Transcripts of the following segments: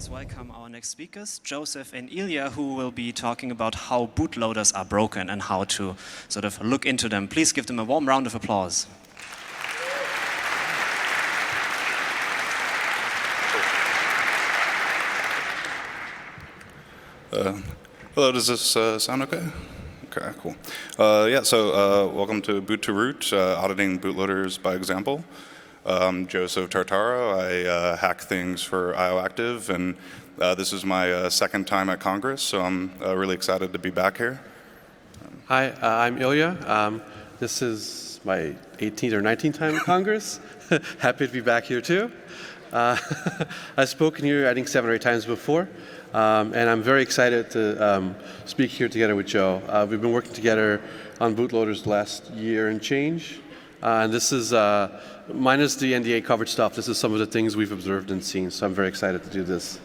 please welcome our next speakers, Joseph and Ilya, who will be talking about how bootloaders are broken and how to sort of look into them. Please give them a warm round of applause. Hello, does this sound okay? Okay, cool. Welcome to Boot to Root, auditing bootloaders by example. I'm Joseph Tartaro. I hack things for IOActive, and this is my second time at Congress, so I'm really excited to be back here. Hi, I'm Ilya. This is my 18th or 19th time at Congress. Happy to be back here too. I've spoken here, I think, 7 or 8 times before, and I'm very excited to speak here together with Joe. We've been working together on bootloaders the last year and change, and this is, minus the NDA covered stuff, this is some of the things we've observed and seen, so I'm very excited to do this.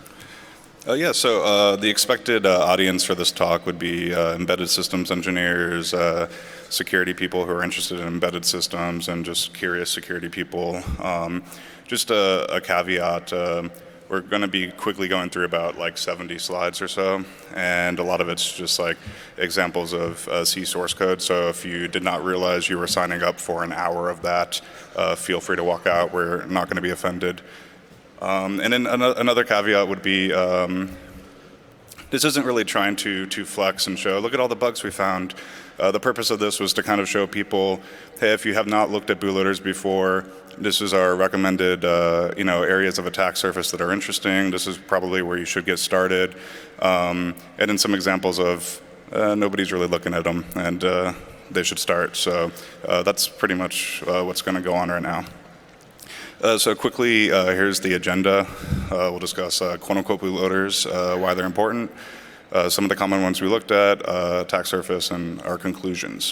The expected audience for this talk would be embedded systems engineers, security people who are interested in embedded systems, and just curious security people. Just a caveat, we're going to be quickly going through about like 70 slides or so, and a lot of it's just like examples of C source code, so if you did not realize you were signing up for an hour of that, feel free to walk out. We're not going to be offended. And then another caveat would be, this isn't really trying to flex and show, look at all the bugs we found. The purpose of this was to kind of show people, hey, if you have not looked at bootloaders before, this is our recommended areas of attack surface that are interesting. This is probably where you should get started. And then some examples of nobody's really looking at them, and they should start. So that's pretty much what's going to go on right now. So quickly, here's the agenda. We'll discuss quote-unquote bootloaders, why they're important, some of the common ones we looked at, attack surface, and our conclusions.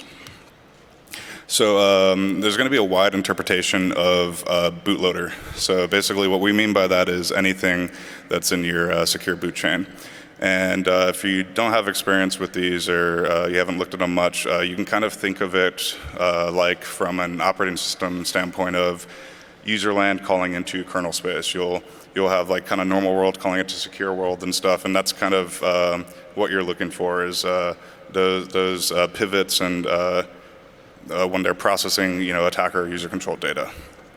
So there's going to be a wide interpretation of bootloader. So basically what we mean by that is anything that's in your secure boot chain. And if you don't have experience with these or you haven't looked at them much, you can kind of think of it like from an operating system standpoint of user land calling into kernel space. You'll have like kind of normal world calling it to secure world and stuff, and that's kind of what you're looking for is those pivots and when they're processing, attacker or user controlled data.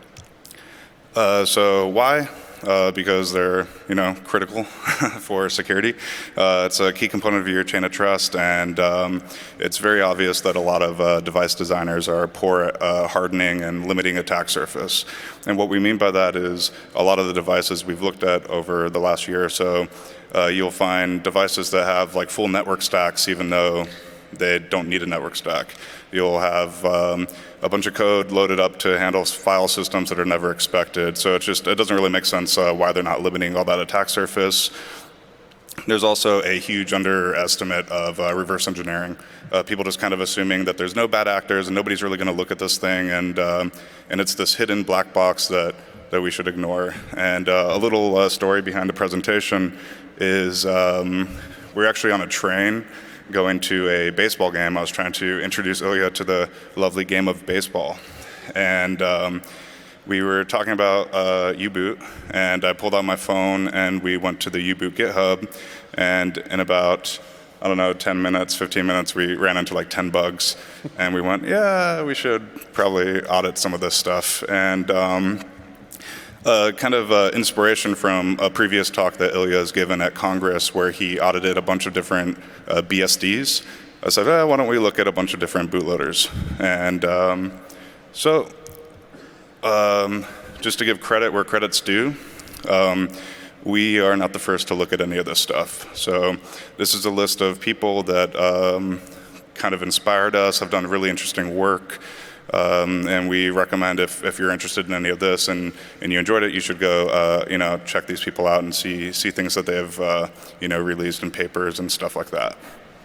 So why? Because they're, critical for security. It's a key component of your chain of trust, and it's very obvious that a lot of device designers are poor at hardening and limiting attack surface. And what we mean by that is a lot of the devices we've looked at over the last year or so, you'll find devices that have like full network stacks even though they don't need a network stack. You'll have a bunch of code loaded up to handle file systems that are never expected. So it doesn't really make sense why they're not limiting all that attack surface. There's also a huge underestimate of reverse engineering. People just kind of assuming that there's no bad actors and nobody's really going to look at this thing, and it's this hidden black box that we should ignore. And a little story behind the presentation is we're actually on a train going to a baseball game. I was trying to introduce Ilya to the lovely game of baseball. And we were talking about U-Boot, and I pulled out my phone and we went to the U-Boot GitHub, and in about, 10 minutes, 15 minutes, we ran into like 10 bugs. And we went, yeah, we should probably audit some of this stuff. And inspiration from a previous talk that Ilya has given at Congress where he audited a bunch of different BSDs. I said, why don't we look at a bunch of different bootloaders? And just to give credit where credit's due, we are not the first to look at any of this stuff. So this is a list of people that kind of inspired us, have done really interesting work. And we recommend if you're interested in any of this and you enjoyed it, you should go check these people out and see things that they've released in papers and stuff like that.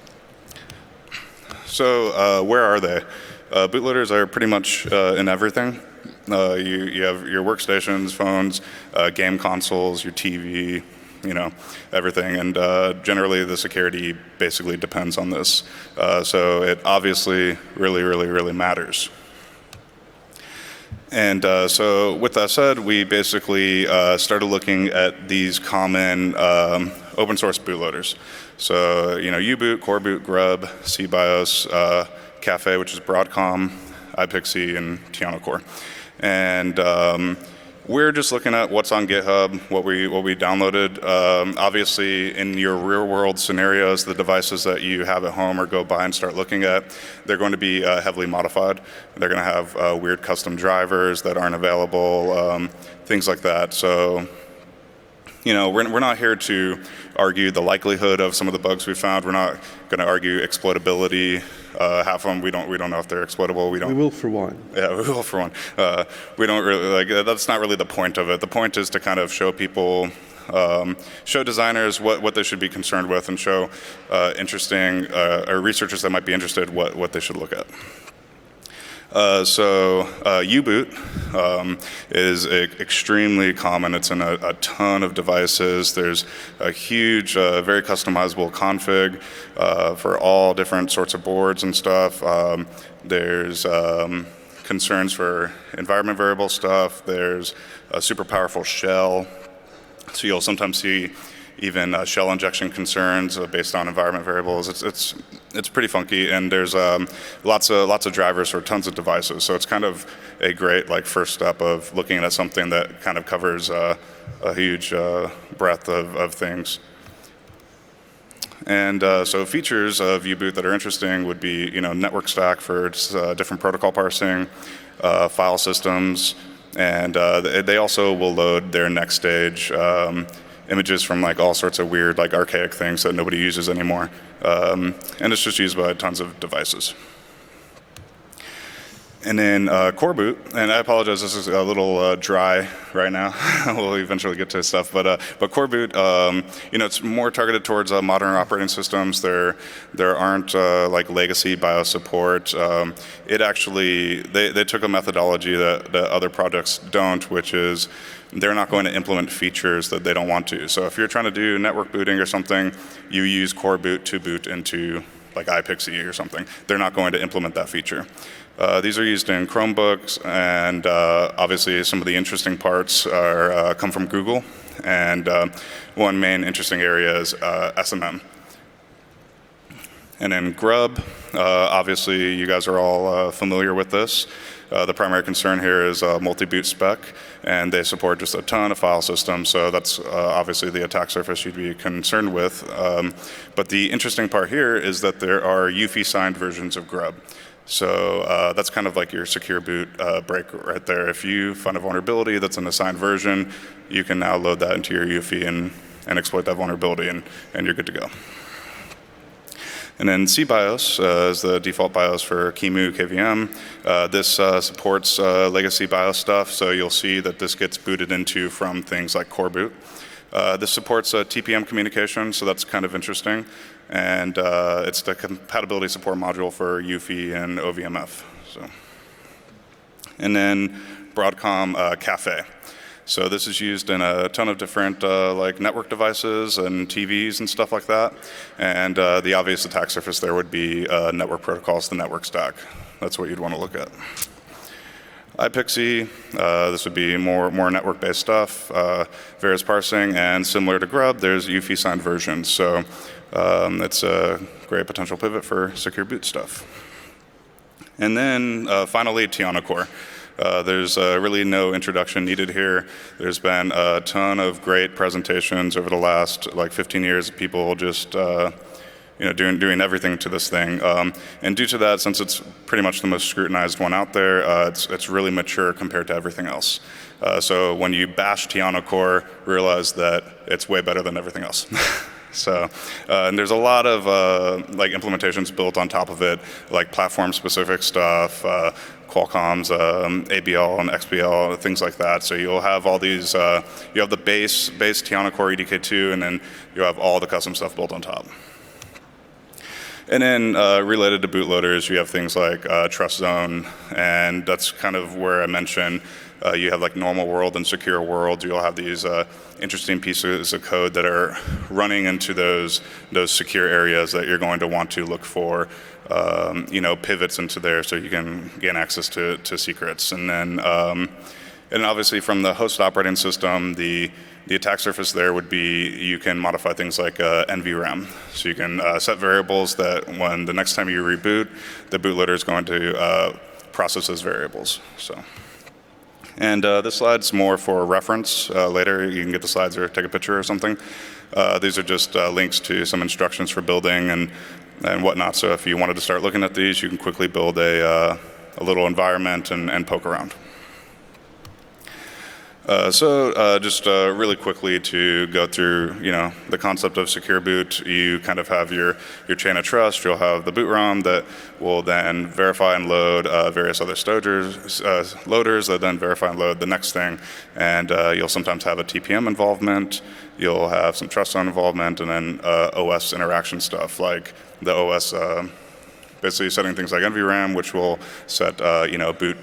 So where are they? Bootloaders are pretty much in everything. You have your workstations, phones, game consoles, your TV, everything. And generally the security basically depends on this. So it obviously really, really, really matters. And so with that said, we basically started looking at these common open source bootloaders. So, U-Boot, Coreboot, Grub, CBIOS, Caffe, which is Broadcom, iPXE, and TianoCore. And we're just looking at what's on GitHub, what we downloaded. Obviously, in your real-world scenarios, the devices that you have at home or go by and start looking at, they're going to be heavily modified. They're going to have weird custom drivers that aren't available, things like that. So, we're not here to argue the likelihood of some of the bugs we found. We're not going to argue exploitability. Half of them we don't know if they're exploitable. We will for one. Yeah, we will for one. We don't really that's not really the point of it. The point is to kind of show people, show designers what they should be concerned with, and show interesting or researchers that might be interested what they should look at. So U-Boot is extremely common. It's in a ton of devices. There's a huge, very customizable config for all different sorts of boards and stuff. There's concerns for environment variable stuff. There's a super powerful shell. So you'll sometimes see even shell injection concerns based on environment variables. It's pretty funky, and there's lots of drivers for tons of devices. So it's kind of a great first step of looking at something that kind of covers a huge breadth of things. And so features of U-Boot that are interesting would be network stack for different protocol parsing, file systems, and they also will load their next stage. Images from all sorts of weird, archaic things that nobody uses anymore. And it's just used by tons of devices. And then Coreboot, and I apologize, this is a little dry right now. We'll eventually get to stuff, but Coreboot, it's more targeted towards modern operating systems. There aren't legacy BIOS support. It actually, they took a methodology that other projects don't, which is they're not going to implement features that they don't want to. So if you're trying to do network booting or something, you use Coreboot to boot into iPXE or something. They're not going to implement that feature. These are used in Chromebooks, and obviously some of the interesting parts come from Google. And one main interesting area is SMM. And then Grub, obviously you guys are all familiar with this. The primary concern here is multi-boot spec, and they support just a ton of file systems, so that's obviously the attack surface you'd be concerned with. But the interesting part here is that there are UEFI-signed versions of Grub. So that's kind of like your secure boot break right there. If you find a vulnerability that's an assigned version, you can now load that into your UEFI and exploit that vulnerability, and you're good to go. And then CBIOS is the default BIOS for QEMU, KVM. This supports legacy BIOS stuff, so you'll see that this gets booted into from things like Coreboot. This supports TPM communication, so that's kind of interesting. And it's the compatibility support module for UEFI and OVMF. So. And then Broadcom Caffe. So this is used in a ton of different network devices and TVs and stuff like that. And the obvious attack surface there would be network protocols, the network stack. That's what you'd want to look at. iPXE, this would be more network-based stuff, various parsing, and similar to Grub, there's UEFI-signed versions. So it's a great potential pivot for secure boot stuff. And then finally, TianoCore. There's really no introduction needed here. There's been a ton of great presentations over the last 15 years of people just doing everything to this thing. And due to that, since it's pretty much the most scrutinized one out there, it's really mature compared to everything else. So when you bash TianoCore, realize that it's way better than everything else. So, and there's a lot of implementations built on top of it, like platform-specific stuff, Qualcomm's ABL and XBL, things like that. So you'll have all these, you have the base TianoCore EDK2, and then you have all the custom stuff built on top. And then related to bootloaders, you have things like TrustZone, and that's kind of where I mentioned you have normal world and secure world. You'll have these interesting pieces of code that are running into those secure areas that you're going to want to look for pivots into there so you can gain access to secrets. And then, and obviously from the host operating system, the attack surface there would be, you can modify things like NVRAM. So you can set variables that when the next time you reboot, the bootloader is going to process those variables. So. And this slide's more for reference. Later you can get the slides or take a picture or something. These are just links to some instructions for building and whatnot. So if you wanted to start looking at these, you can quickly build a little environment and poke around. Just really quickly to go through, the concept of secure boot. You kind of have your chain of trust. You'll have the boot ROM that will then verify and load various other loaders that then verify and load the next thing. And you'll sometimes have a TPM involvement. You'll have some trust zone involvement, and then OS interaction stuff like the OS. Basically setting things like NVRAM, which will set boot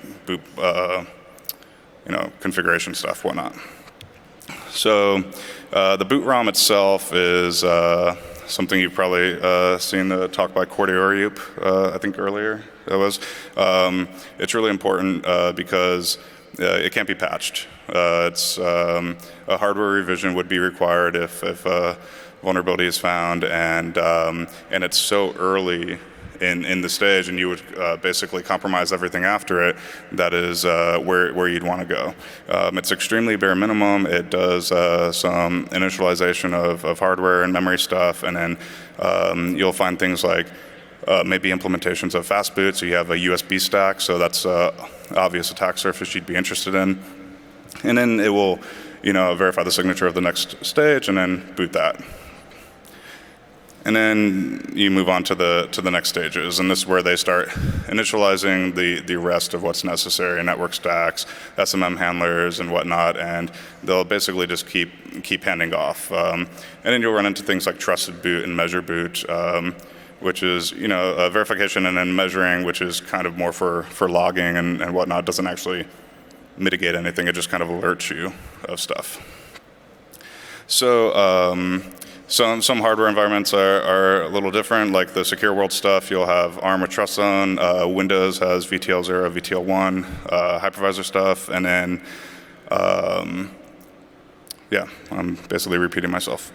configuration stuff, whatnot. So the boot ROM itself is something you've probably seen the talk by Cordy Oriup, I think earlier that was. It's really important because it can't be patched. It's a hardware revision would be required if a vulnerability is found, and it's so early in the stage, and you would basically compromise everything after it. That is where you'd want to go. It's extremely bare minimum. It does some initialization of hardware and memory stuff, and then you'll find things like maybe implementations of fast boot. So you have a USB stack, so that's obvious attack surface you'd be interested in. And then it will, verify the signature of the next stage, and then boot that. And then you move on to the next stages, and this is where they start initializing the rest of what's necessary: network stacks, SMM handlers, and whatnot. And they'll basically just keep handing off. And then you'll run into things like trusted boot and measure boot, which is verification and then measuring, which is kind of more for logging and whatnot. Doesn't actually mitigate anything. It just kind of alerts you of stuff. So. Some hardware environments are a little different, like the secure world stuff. You'll have ARM with Trust Zone. Windows has VTL0, VTL1, hypervisor stuff, and then, I'm basically repeating myself.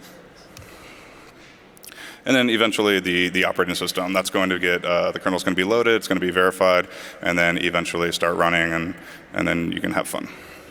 And then eventually the operating system, that's going to get, the kernel's going to be loaded, it's going to be verified, and then eventually start running, and then you can have fun.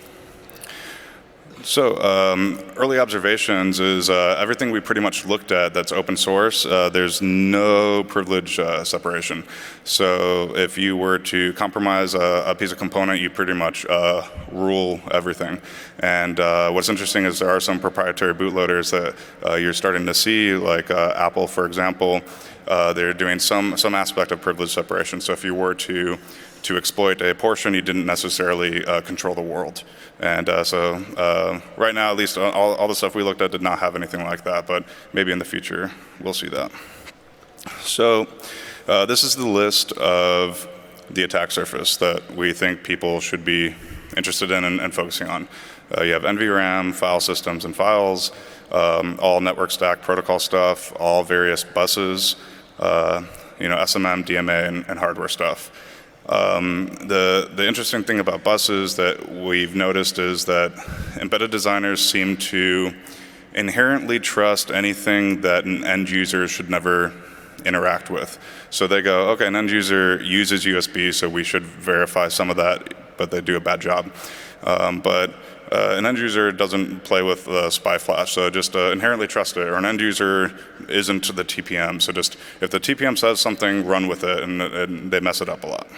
So early observations is everything we pretty much looked at that's open source. There's no privilege separation. So if you were to compromise a piece of component, you pretty much rule everything. And what's interesting is there are some proprietary bootloaders that you're starting to see, like Apple, for example. They're doing some aspect of privilege separation. So if you were to exploit a portion, you didn't necessarily control the world. And so right now, at least all the stuff we looked at did not have anything like that, but maybe in the future we'll see that. So this is the list of the attack surface that we think people should be interested in and focusing on. You have NVRAM, file systems and files, all network stack protocol stuff, all various buses, SMM, DMA, and hardware stuff. The interesting thing about buses that we've noticed is that embedded designers seem to inherently trust anything that an end user should never interact with. So they go, okay, an end user uses USB, so we should verify some of that, but they do a bad job. But an end user doesn't play with SPI flash, so just inherently trust it. Or an end user isn't the TPM, so just if the TPM says something, run with it, and they mess it up a lot.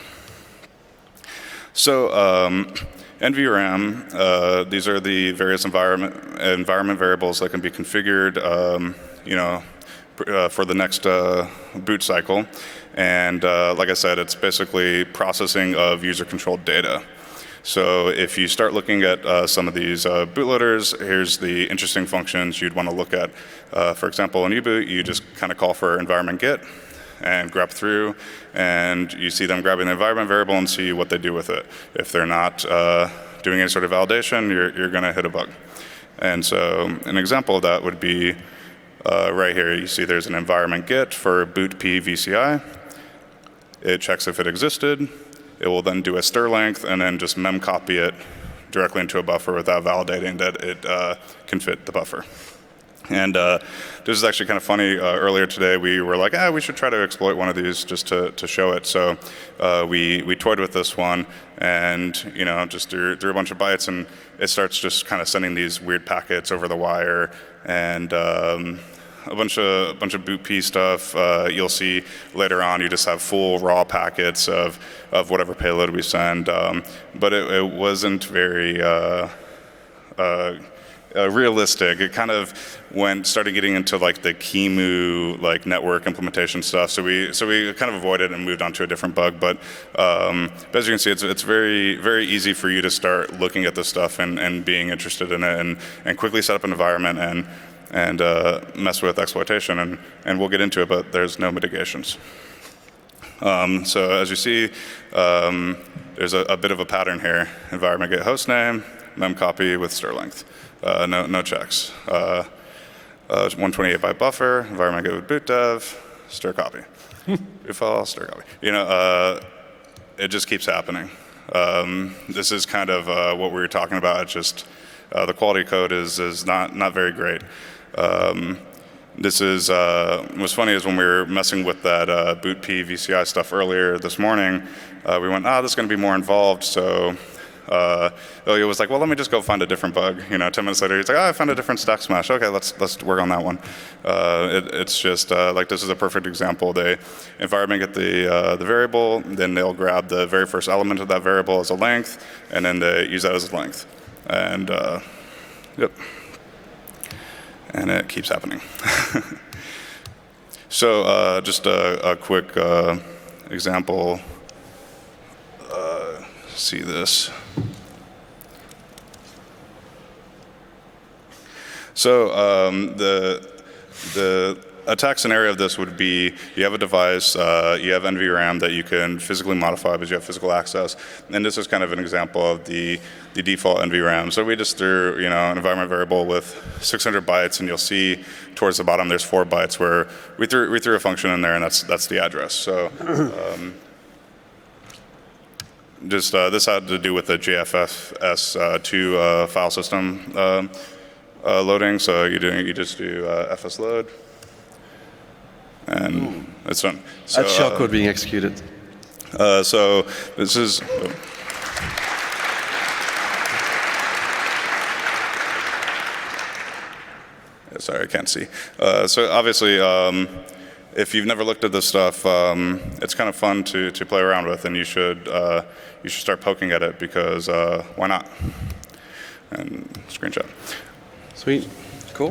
So NVRAM, these are the various environment variables that can be configured, for the next boot cycle. And like I said, it's basically processing of user-controlled data. So if you start looking at some of these bootloaders, here's the interesting functions you'd want to look at. For example, in U-boot, you just kind of call for environment get and grep through, and you see them grabbing the environment variable and see what they do with it. If they're not doing any sort of validation, you're going to hit a bug. And so an example of that would be right here. You see there's an environment get for boot p VCI. It checks if it existed. It will then do a stir length and then just memcopy it directly into a buffer without validating that it can fit the buffer. And this is actually kind of funny. Earlier today, we were like, we should try to exploit one of these just to show it. So we toyed with this one and just threw a bunch of bytes, and it starts just kind of sending these weird packets over the wire and a bunch of BootP stuff. You'll see later on, you just have full raw packets of whatever payload we send. But it wasn't very realistic. It kind of started getting into like the QEMU like network implementation stuff. So we kind of avoided and moved on to a different bug. But as you can see, it's very, very easy for you to start looking at this stuff and being interested in it and quickly set up an environment and mess with exploitation. And we'll get into it, but there's no mitigations. So as you see, there's a bit of a pattern here. Environment get hostname, memcopy with stir length. No checks. 128 byte buffer, environment get with boot dev, stir copy. Boot file, stir copy. It just keeps happening. This is kind of what we were talking about. It's just the quality code is not very great. This is what's funny is when we were messing with that BootP VCI stuff earlier this morning, we went, this is going to be more involved. So Ilya was like, well, let me just go find a different bug. 10 minutes later, he's like, I found a different stack smash. Okay, let's work on that one. It's just like this is a perfect example. They environment get the variable, then they'll grab the very first element of that variable as a length, and then they use that as a length. And yep. And it keeps happening. So just a quick example. See this. So the attack scenario of this would be you have a device, you have NVRAM that you can physically modify because you have physical access, and this is kind of an example of the default NVRAM. So we just threw an environment variable with 600 bytes, and you'll see towards the bottom there's 4 bytes where we threw a function in there, and that's the address. So just this had to do with the JFS2 file system loading. So you just do fs load. And it's done. So, That's shellcode being executed. So this is. Sorry, I can't see. So obviously, if you've never looked at this stuff, it's kind of fun to play around with, and you should start poking at it because why not? And screenshot. Sweet. Cool.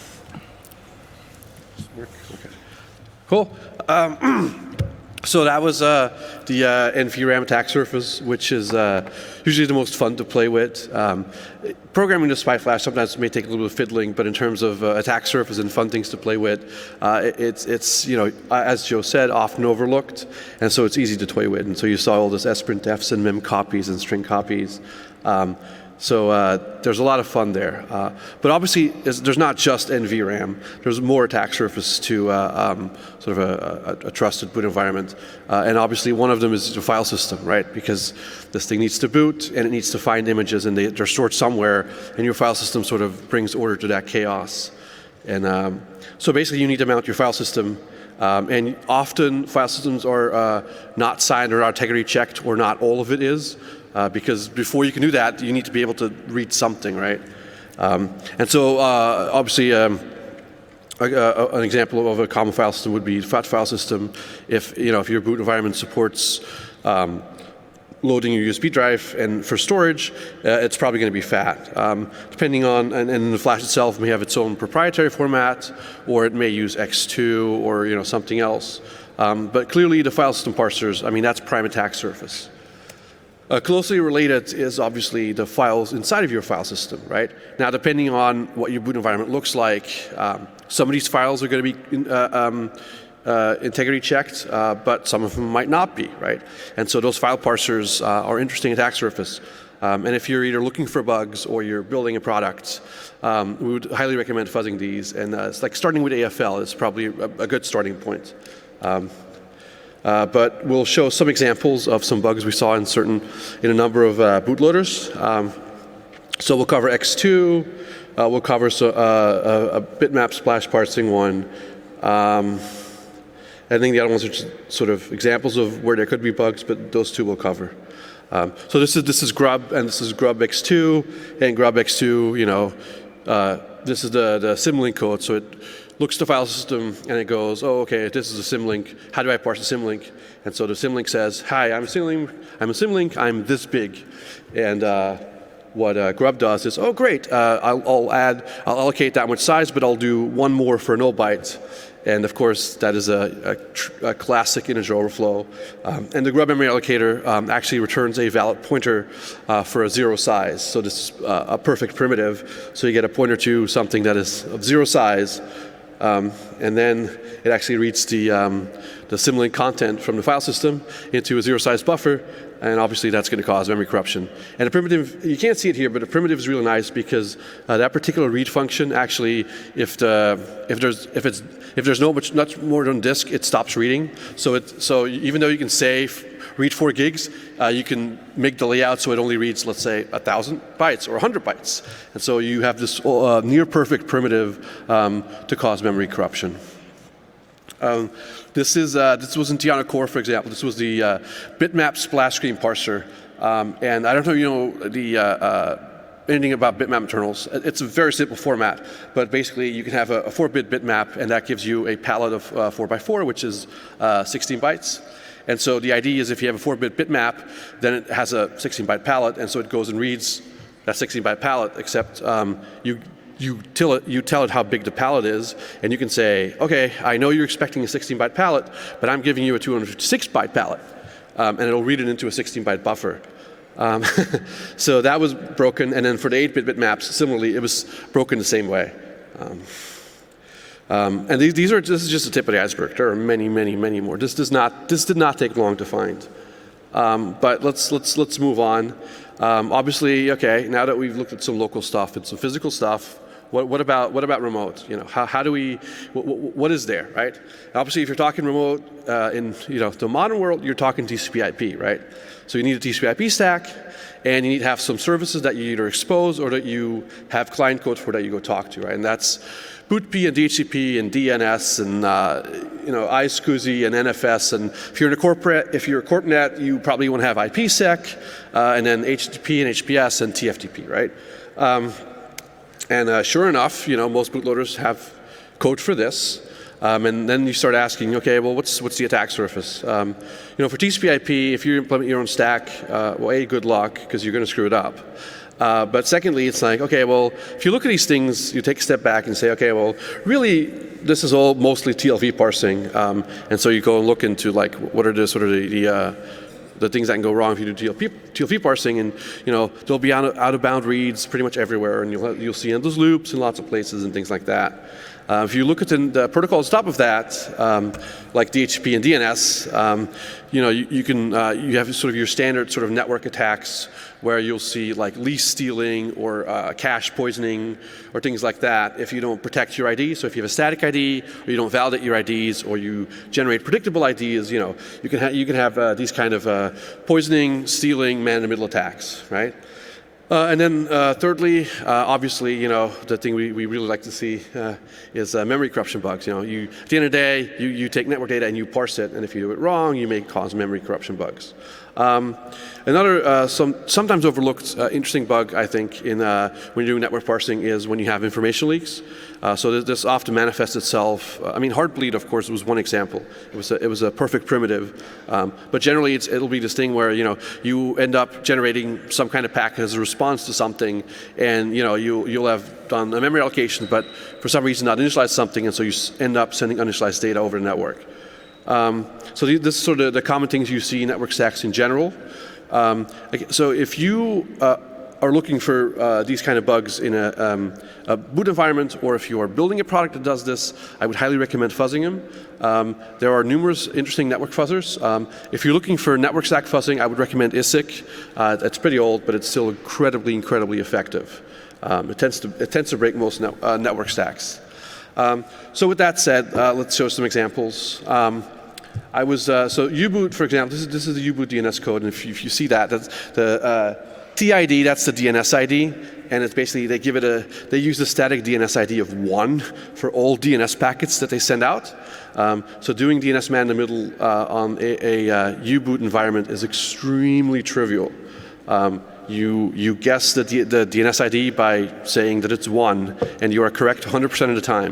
Okay. Cool. So that was the NVRAM attack surface, which is usually the most fun to play with. Programming the SPI flash sometimes may take a little bit of fiddling, but in terms of attack surface and fun things to play with, it's as Joe said, often overlooked, and so it's easy to toy with. And so you saw all this sprintfs and mem copies and string copies. So there's a lot of fun there. But obviously, there's not just NVRAM. There's more attack surface to sort of a trusted boot environment. And obviously, one of them is the file system, right? Because this thing needs to boot, and it needs to find images, and they're stored somewhere, and your file system sort of brings order to that chaos. And so basically, you need to mount your file system. And often, file systems are not signed or integrity checked, or not all of it is. Because before you can do that, you need to be able to read something, right? And so obviously an example of a common file system would be the FAT file system. If your boot environment supports loading your USB drive and for storage, it's probably going to be FAT. Depending on, and the flash itself may have its own proprietary format, or it may use X2 or something else. But clearly the file system parsers, that's prime attack surface. Closely related is obviously the files inside of your file system, right? Now, depending on what your boot environment looks like, some of these files are going to be integrity checked, but some of them might not be, right? And so those file parsers are interesting attack surface. And if you're either looking for bugs or you're building a product, we would highly recommend fuzzing these. And it's like starting with AFL is probably a good starting point. But we'll show some examples of some bugs we saw in a number of bootloaders. So we'll cover X2, we'll cover a bitmap splash parsing one. I think the other ones are just sort of examples of where there could be bugs, but those two we'll cover. So this is grub, and this is grub X2, and grub X2, this is the symlink code. So it looks at the file system and it goes, oh, okay, this is a symlink. How do I parse a symlink? And so the symlink says, hi, I'm a symlink, I'm this big. And what grub does is, oh, great, I'll allocate that much size, but I'll do one more for null byte. And of course, that is a classic integer overflow. And the grub memory allocator actually returns a valid pointer for a 0 size. So this is a perfect primitive. So you get a pointer to something that is of 0 size. And then it actually reads the symlink content from the file system into a 0 size buffer. And obviously that's going to cause memory corruption. And a primitive, you can't see it here, but a primitive is really nice because that particular read function actually, if there's much more than disk, it stops reading. So even though you can say read 4 gigs, you can make the layout so it only reads, let's say, 1,000 bytes or 100 bytes. And so you have this near perfect primitive to cause memory corruption. This was in Tiana Core, for example. This was the bitmap splash screen parser. And I don't know if you know anything about bitmap internals. It's a very simple format, but basically you can have a 4-bit bitmap, and that gives you a palette of 4x4, which is 16 bytes. And so the idea is if you have a 4-bit bitmap, then it has a 16-byte palette, and so it goes and reads that 16-byte palette, except you tell it how big the palette is, and you can say, okay, I know you're expecting a 16-byte palette, but I'm giving you a 256-byte palette, and it'll read it into a 16-byte buffer. So that was broken, and then for the 8-bit bitmaps, similarly, it was broken the same way. And this is just the tip of the iceberg. There are many, many, many more. This did not take long to find. But let's move on. Obviously, okay, now that we've looked at some local stuff and some physical stuff, what about remote? How do we? What is there, right? Obviously, if you're talking remote in the modern world, you're talking TCP/IP, right? So you need a TCP/IP stack, and you need to have some services that you either expose or that you have client code for that you go talk to, right? And that's BootP and DHCP and DNS and iSCSI and NFS. And if you're a corpnet, you probably want to have IPsec, and then HTTP and HTTPS and TFTP, right? And sure enough, most bootloaders have code for this. And then you start asking, okay, well, what's the attack surface? For TCP/IP, if you implement your own stack, well, good luck, because you're going to screw it up. But secondly, it's like, okay, well, if you look at these things, you take a step back and say, okay, well, really, this is all mostly TLV parsing. And so you go and look into what are the sort of the things that can go wrong if you do TLV parsing, and there'll be out of bound reads pretty much everywhere, and you'll see endless loops in lots of places and things like that. If you look at the protocols on top of that, like DHCP and DNS, you have sort of your standard sort of network attacks where you'll see like lease stealing or cache poisoning or things like that if you don't protect your ID. So if you have a static ID or you don't validate your IDs or you generate predictable IDs, you can have these kind of poisoning, stealing, man-in-the-middle attacks, right? And then thirdly, obviously, the thing we really like to see is memory corruption bugs. At the end of the day, you take network data and you parse it, and if you do it wrong, you may cause memory corruption bugs. Another sometimes overlooked interesting bug, I think, when you're doing network parsing is when you have information leaks. So this often manifests itself. Heartbleed, of course, was one example. It was a perfect primitive, but generally it'll be this thing where you end up generating some kind of packet as a response to something, and you'll have done a memory allocation, but for some reason not initialized something, and so you end up sending uninitialized data over the network. So this is sort of the common things you see in network stacks in general. So if you are looking for these kind of bugs in a boot environment, or if you are building a product that does this, I would highly recommend fuzzing them. There are numerous interesting network fuzzers. If you're looking for network stack fuzzing, I would recommend ISIC. It's pretty old, but it's still incredibly, incredibly effective. It tends to break most network stacks. So with that said, let's show some examples. I was so U-boot, for example. This is the U-boot DNS code, and if you see that, that's the TID. That's the DNS ID, and it's basically they use the static DNS ID of 1 for all DNS packets that they send out. So doing DNS man in the middle on a U-boot environment is extremely trivial. You guess the DNS ID by saying that it's 1, and you are correct 100% of the time.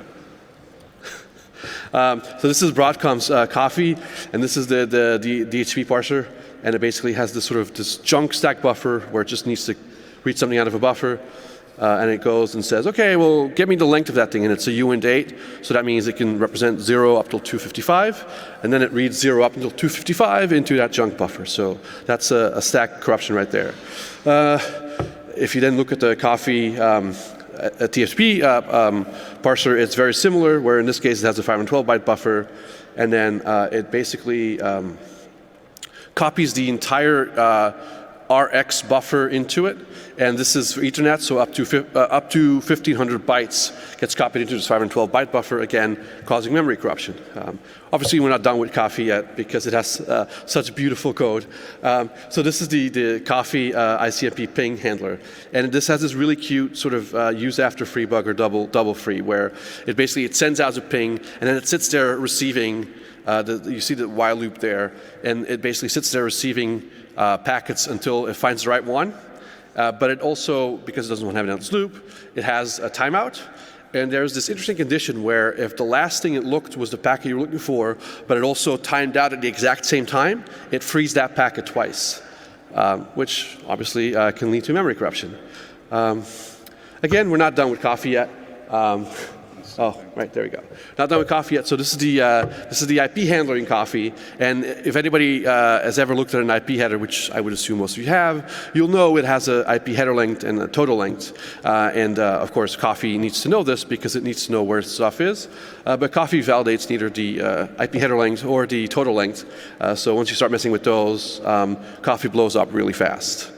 So this is Broadcom's Coffee, and this is the DHCP parser, and it basically has this junk stack buffer where it just needs to read something out of a buffer, and it goes and says, okay, well, get me the length of that thing, and it's a uint8, so that means it can represent 0 up till 255, and then it reads 0 up until 255 into that junk buffer. So that's a stack corruption right there. If you then look at the Coffee a TFP parser, it's very similar, where in this case it has a 512 byte buffer, and then it basically copies the entire RX buffer into it, and this is for Ethernet, so up to 1,500 bytes gets copied into this 512 byte buffer, again causing memory corruption. Obviously, we're not done with Coffee yet because it has such beautiful code. So this is the Coffee ICMP ping handler, and this has this really cute sort of use after free bug or double free, where it sends out a ping and then it sits there receiving. You see the while loop there, and it basically sits there receiving packets until it finds the right one. But it also, because it doesn't want to have an endless loop, it has a timeout. And there's this interesting condition where if the last thing it looked was the packet you were looking for, but it also timed out at the exact same time, it frees that packet twice, which obviously can lead to memory corruption. Again, we're not done with Coffee yet. Oh, right, there we go. Not done with Coffee yet. So this is the IP handler in Coffee. And if anybody has ever looked at an IP header, which I would assume most of you have, you'll know it has an IP header length and a total length. Of course, Coffee needs to know this because it needs to know where stuff is. But Coffee validates neither the IP header length or the total length. So once you start messing with those, Coffee blows up really fast.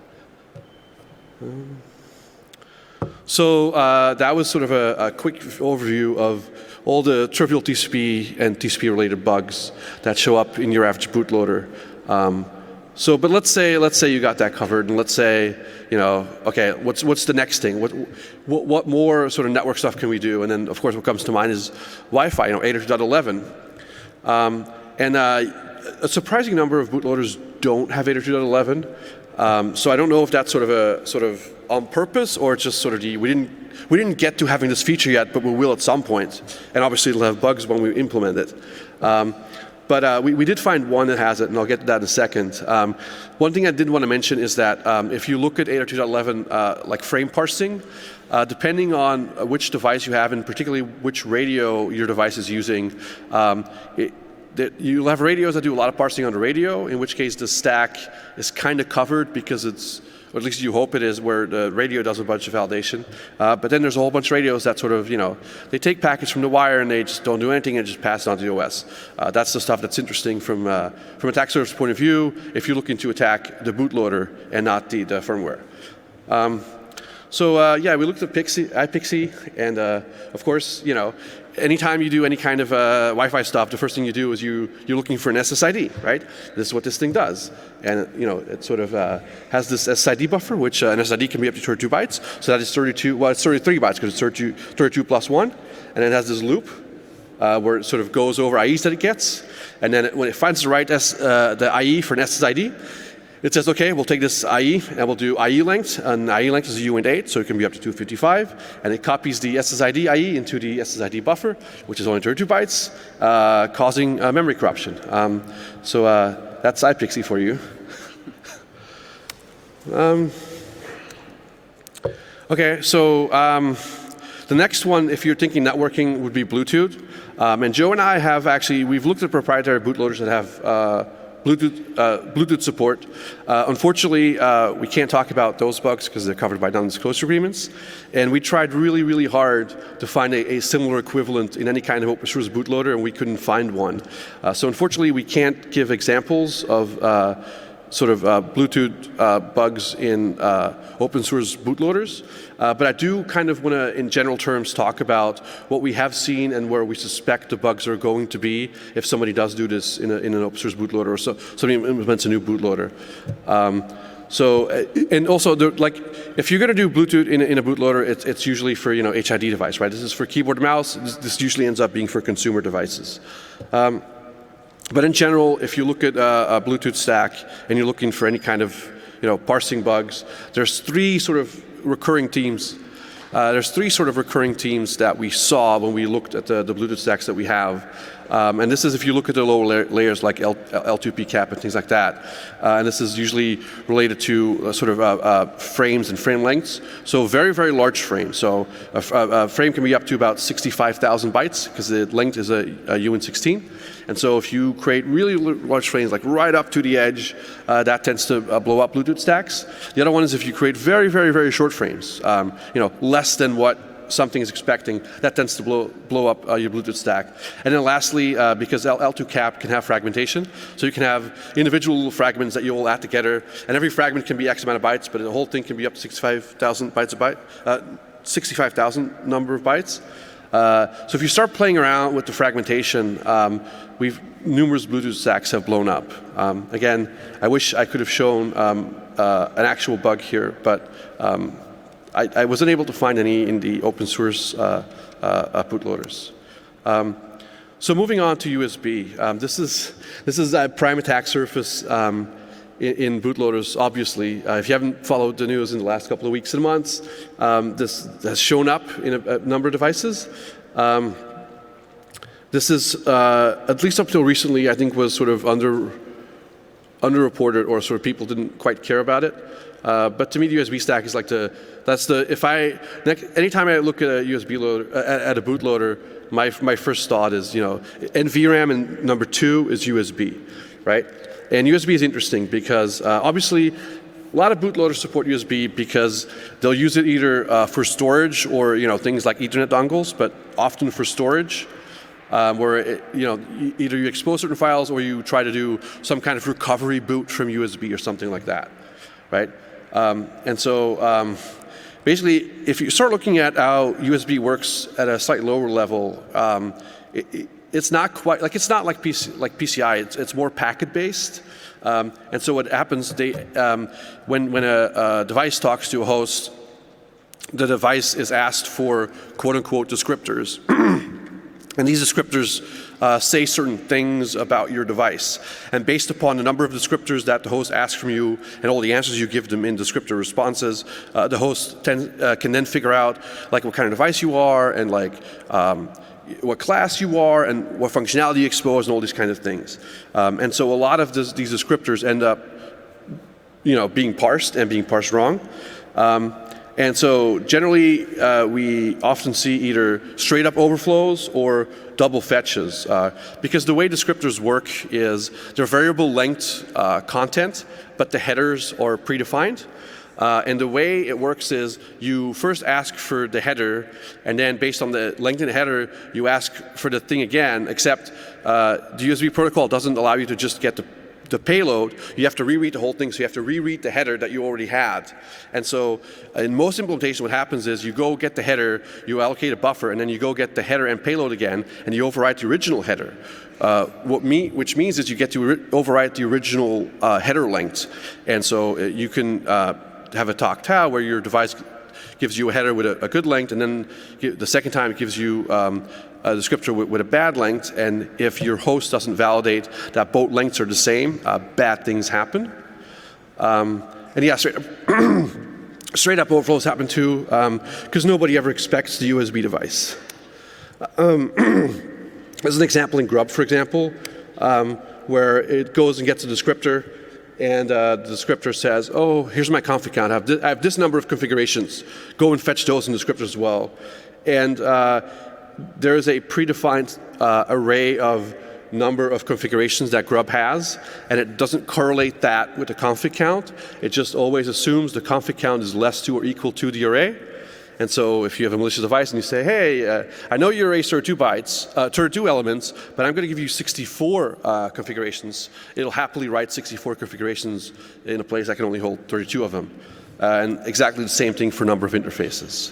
So that was sort of a quick overview of all the trivial TCP and TCP-related bugs that show up in your average bootloader. But let's say you got that covered, and let's say, okay, what's the next thing? What more sort of network stuff can we do? And then, of course, what comes to mind is Wi-Fi, 802.11. And a surprising number of bootloaders don't have 802.11. So I don't know if that's sort of on purpose, or it's just sort of we didn't get to having this feature yet, but we will at some point. And obviously it'll have bugs when we implement it. But we did find one that has it, and I'll get to that in a second. One thing I did want to mention is that if you look at 802.11 like frame parsing, depending on which device you have, and particularly which radio your device is using, you'll have radios that do a lot of parsing on the radio, in which case the stack is kind of covered because it's, or at least you hope it is, where the radio does a bunch of validation. But then there's a whole bunch of radios that sort of, they take packets from the wire and they just don't do anything and just pass it on to the OS. That's the stuff that's interesting from attack surface point of view if you're looking to attack the bootloader and not the firmware. Yeah, we looked at iPXE, and of course, anytime you do any kind of Wi-Fi stuff, the first thing you do is you're looking for an SSID, right? This is what this thing does. And it sort of has this SSID buffer, which an SSID can be up to 32 bytes. So that is 32, well, it's 33 bytes because it's 32 plus 1. And then it has this loop where it sort of goes over IEs that it gets. And then when it finds the right the IE for an SSID, it says, okay, we'll take this IE and we'll do IE length, and IE length is a uint8, so it can be up to 255, and it copies the SSID IE into the SSID buffer, which is only 32 bytes, causing memory corruption. That's iPXE for you. Okay, so the next one, if you're thinking networking, would be Bluetooth. And Joe and I have we've looked at proprietary bootloaders that have Bluetooth support. Unfortunately, we can't talk about those bugs because they're covered by non-disclosure agreements. And we tried really, really hard to find a similar equivalent in any kind of open source bootloader, and we couldn't find one. So unfortunately, we can't give examples of sort of Bluetooth bugs in open source bootloaders. But I do kind of want to, in general terms, talk about what we have seen and where we suspect the bugs are going to be if somebody does do this in an open source bootloader or so somebody implements a new bootloader. And also, like, if you're going to do Bluetooth in a bootloader, it's usually for HID device, right? This is for keyboard and mouse. This usually ends up being for consumer devices. But in general, if you look at a Bluetooth stack and you're looking for any kind of parsing bugs, there's three sort of recurring themes. There's three sort of recurring themes that we saw when we looked at the Bluetooth stacks that we have. And this is if you look at the lower layers like L2P cap and things like that. And this is usually related to sort of frames and frame lengths. So very, very large frames. So a frame can be up to about 65,000 bytes because the length is a UN16. And so if you create really large frames, like right up to the edge, that tends to blow up Bluetooth stacks. The other one is if you create very, very, very short frames, less than what something is expecting, that tends to blow up your Bluetooth stack. And then lastly, because L2 cap can have fragmentation, so you can have individual little fragments that you all add together, and every fragment can be X amount of bytes, but the whole thing can be up to 65,000 bytes a byte, 65,000 number of bytes. So if you start playing around with the fragmentation, numerous Bluetooth stacks have blown up. Again, I wish I could have shown an actual bug here, but I wasn't able to find any in the open source bootloaders. So moving on to USB, this is a prime attack surface in bootloaders. Obviously, if you haven't followed the news in the last couple of weeks and months, this has shown up in a number of devices. This is, at least up till recently, I think was sort of underreported, or sort of people didn't quite care about it. But to me, the USB stack is like anytime I look at a USB loader, at a bootloader, my first thought is, NVRAM, and number 2 is USB, right? And USB is interesting because obviously a lot of bootloaders support USB because they'll use it either for storage or things like Ethernet dongles, but often for storage. Where either you expose certain files or you try to do some kind of recovery boot from USB or something like that, right? And so basically, if you start looking at how USB works at a slightly lower level, it's not quite like PCI. It's more packet based. And so what happens? When a device talks to a host, the device is asked for quote unquote descriptors. And these descriptors say certain things about your device. And based upon the number of descriptors that the host asks from you and all the answers you give them in descriptor responses, the host can then figure out like what kind of device you are and like what class you are and what functionality you expose and all these kinds of things. And so a lot of these descriptors end up being parsed and being parsed wrong. And so generally, we often see either straight up overflows or double fetches. Because the way descriptors work is they're variable length content, but the headers are predefined. And the way it works is you first ask for the header, and then based on the length of the header, you ask for the thing again, except the USB protocol doesn't allow you to just get the payload. You have to reread the whole thing, so you have to reread the header that you already had. And so in most implementations, what happens is you go get the header, you allocate a buffer, and then you go get the header and payload again, and you overwrite the original header. Which means is you get to overwrite the original header length. And so you can have a talk tau where your device gives you a header with a good length, and then the second time it gives you a descriptor with a bad length, and if your host doesn't validate that both lengths are the same, bad things happen. And yeah, straight up overflows happen too, because nobody ever expects the USB device. There's an example in Grub, for example, where it goes and gets a descriptor, and the descriptor says, oh, here's my config count. I have this number of configurations. Go and fetch those in descriptors as well. And there is a predefined array of number of configurations that Grub has, and it doesn't correlate that with the config count. It just always assumes the config count is less to or equal to the array. And so if you have a malicious device and you say, hey, I know you erased 32 bytes, 32 elements, but I'm going to give you 64 configurations, it'll happily write 64 configurations in a place that can only hold 32 of them. And exactly the same thing for a number of interfaces.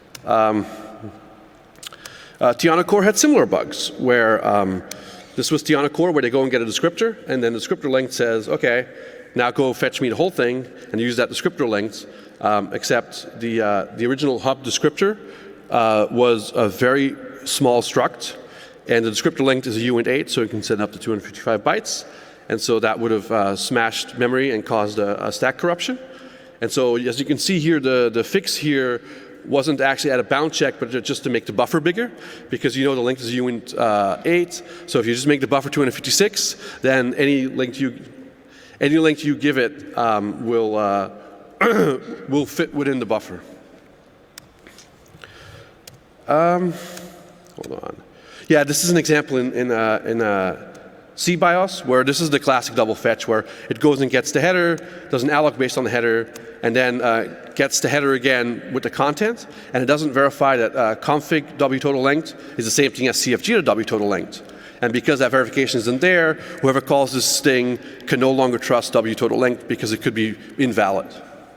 Tiana Core had similar bugs, where this was Tiana Core, where they go and get a descriptor, and then the descriptor length says, okay, now go fetch me the whole thing and use that descriptor length. Except the original hub descriptor was a very small struct, and the descriptor length is a uint8, so it can send up to 255 bytes. And so that would have smashed memory and caused a stack corruption. And so as you can see here, the fix here wasn't actually at a bound check, but just to make the buffer bigger, because you know the length is uint8. So if you just make the buffer 256, then any length you give it will fit within the buffer. Hold on. Yeah, this is an example in CBIOS, where this is the classic double fetch, where it goes and gets the header, does an alloc based on the header, and then gets the header again with the content, and it doesn't verify that config wtotal length is the same thing as CFG to wtotal length. And because that verification isn't there, whoever calls this sting can no longer trust wtotal length because it could be invalid.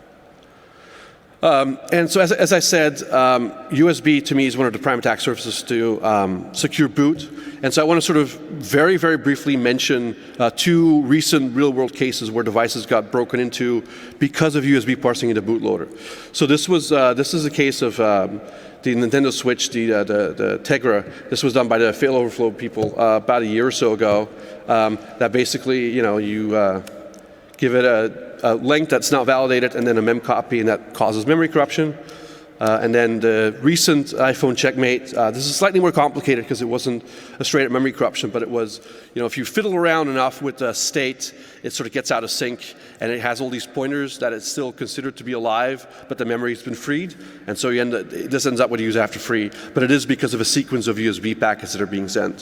And so as I said, USB to me is one of the prime attack surfaces to secure boot. And so I want to sort of very, very briefly mention two recent real-world cases where devices got broken into because of USB parsing in the bootloader. So this is a case of the Nintendo Switch, the Tegra. This was done by the fail overflow people about a year or so ago. That basically, you give it a length that's not validated, and then a mem copy, and that causes memory corruption. And then the recent iPhone checkmate, this is slightly more complicated because it wasn't a straight up memory corruption, but it was, if you fiddle around enough with the state, it sort of gets out of sync, and it has all these pointers that it's still considered to be alive, but the memory's been freed, and so this ends up with use after free, but it is because of a sequence of USB packets that are being sent.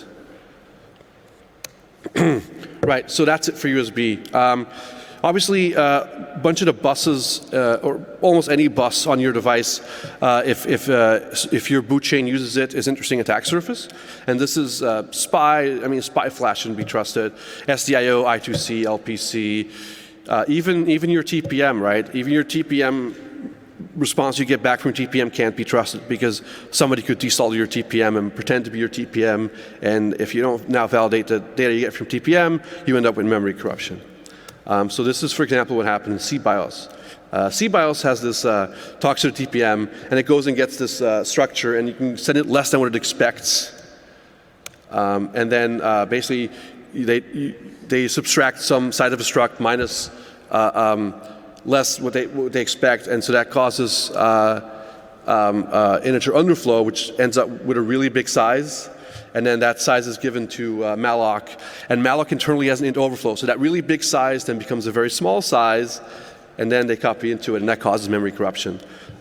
Right, so that's it for USB. Obviously, a bunch of the buses, or almost any bus on your device, if your boot chain uses it, is interesting attack surface. And this is SPI flash shouldn't be trusted, SDIO, I2C, LPC, even your TPM, right? Even your TPM response you get back from TPM can't be trusted because somebody could destall your TPM and pretend to be your TPM, and if you don't now validate the data you get from TPM, you end up with memory corruption. So this is, for example, what happened in CBIOS. CBIOS has this talks to the TPM, and it goes and gets this structure, and you can send it less than what it expects. And then basically, they subtract some side of a struct minus less what they expect, and so that causes integer underflow, which ends up with a really big size. And then that size is given to malloc, and malloc internally has an int overflow. So that really big size then becomes a very small size, and then they copy into it, and that causes memory corruption.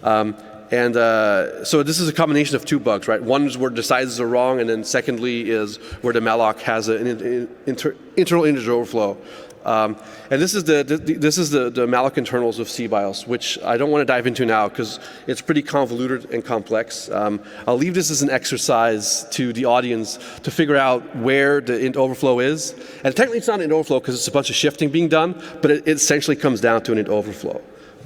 So this is a combination of two bugs, right? One is where the sizes are wrong, and then secondly is where the malloc has an internal integer overflow. And this is the malloc internals of CBIOS, which I don't want to dive into now because it's pretty convoluted and complex. I'll leave this as an exercise to the audience to figure out where the int overflow is. And technically it's not an int overflow because it's a bunch of shifting being done, but it essentially comes down to an int overflow.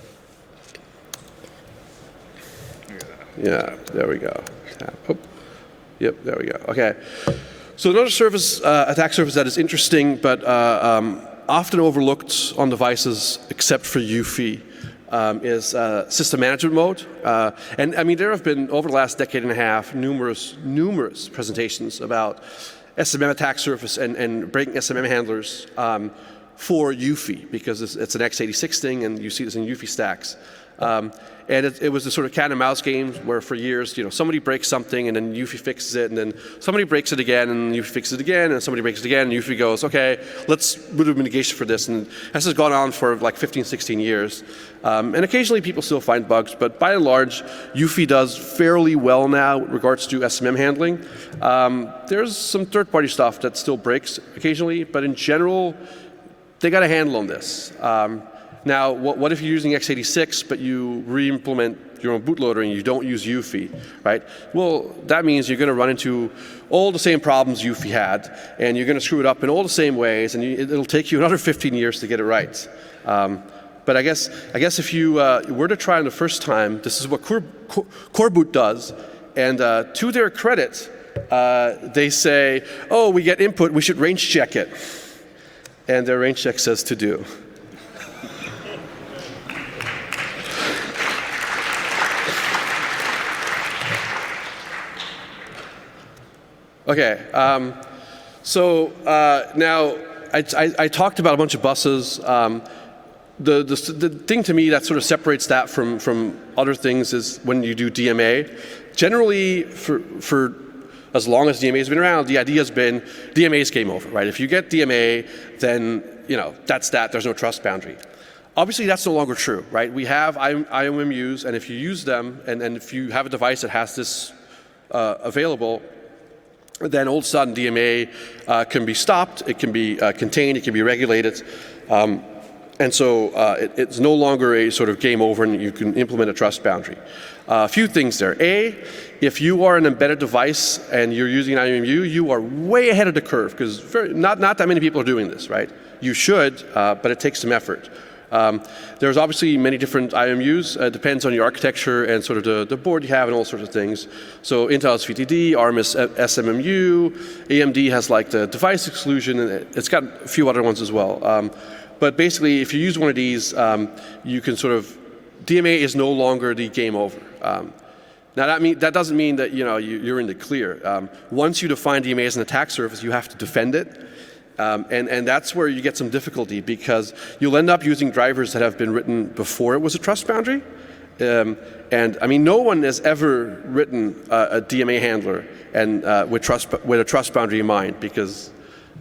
Yeah, there we go. Oh. Yep, there we go. Okay. So another surface, attack surface that is interesting, but often overlooked on devices except for UEFI is system management mode. And I mean, there have been, over the last decade and a half, numerous presentations about SMM attack surface and breaking SMM handlers for UEFI, because it's an x86 thing, and you see this in UEFI stacks. And it was a sort of cat and mouse game where for years, somebody breaks something and then UEFI fixes it, and then somebody breaks it again and UEFI fixes it again, and somebody breaks it again, and UEFI goes, okay, let's do mitigation for this. And this has gone on for like 15, 16 years. And occasionally people still find bugs, but by and large, UEFI does fairly well now with regards to SMM handling. There's some third-party stuff that still breaks occasionally, but in general, they got a handle on this. Now, what if you're using x86, but you re-implement own bootloader and you don't use UEFI, right? Well, that means you're going to run into all the same problems UEFI had, and you're going to screw it up in all the same ways, and it'll take you another 15 years to get it right. But I guess if you were to try it the first time, this is what Coreboot does, and to their credit, they say, oh, we get input, we should range check it. And their range check says to do. Okay, so now I talked about a bunch of buses. The thing to me that sort of separates that from other things is when you do DMA. Generally, for as long as DMA has been around, the idea has been DMA is game over, right? If you get DMA, then that's that. There's no trust boundary. Obviously, that's no longer true, right? We have IOMUs, and if you use them, and if you have a device that has this available, then all of a sudden DMA can be stopped, it can be contained, it can be regulated. And so it's no longer a sort of game over and you can implement a trust boundary. A few things there. A, if you are an embedded device and you're using an IOMU, you are way ahead of the curve because not that many people are doing this, right? You should, but it takes some effort. There's obviously many different IOMUs. It depends on your architecture and sort of the board you have and all sorts of things. So Intel has VTD, ARM is SMMU, AMD has like the device exclusion, and it's got a few other ones as well. But basically, if you use one of these, you can sort of, DMA is no longer the game over. Now that doesn't mean that you're in the clear. Once you define DMA as an attack surface, you have to defend it. And that's where you get some difficulty because you'll end up using drivers that have been written before it was a trust boundary. And I mean, no one has ever written a DMA handler and with a trust boundary in mind because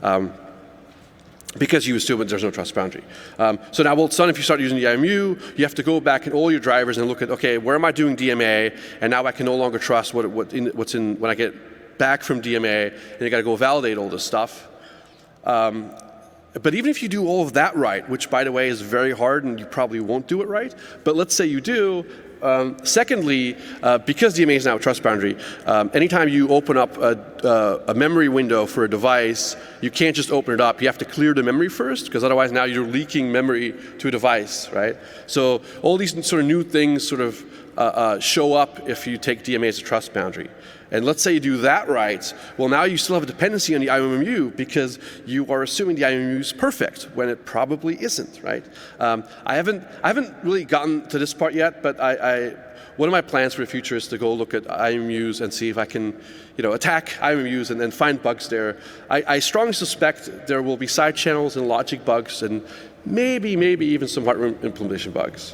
you assume that there's no trust boundary. So now all of a sudden, if you start using the IMU, you have to go back in all your drivers and look at, okay, where am I doing DMA? And now I can no longer trust what's in when I get back from DMA, and you got to go validate all this stuff. But even if you do all of that right, which by the way is very hard and you probably won't do it right, but let's say you do, secondly, because DMA is now a trust boundary, anytime you open up a memory window for a device, you can't just open it up. You have to clear the memory first, because otherwise now you're leaking memory to a device, right? So all these sort of new things sort of show up if you take DMA as a trust boundary. And let's say you do that right, well now you still have a dependency on the IOMU because you are assuming the IOMU is perfect when it probably isn't, right? I haven't really gotten to this part yet, but one of my plans for the future is to go look at IOMUs and see if I can, attack IOMUs and then find bugs there. I strongly suspect there will be side channels and logic bugs and maybe even some hardware implementation bugs.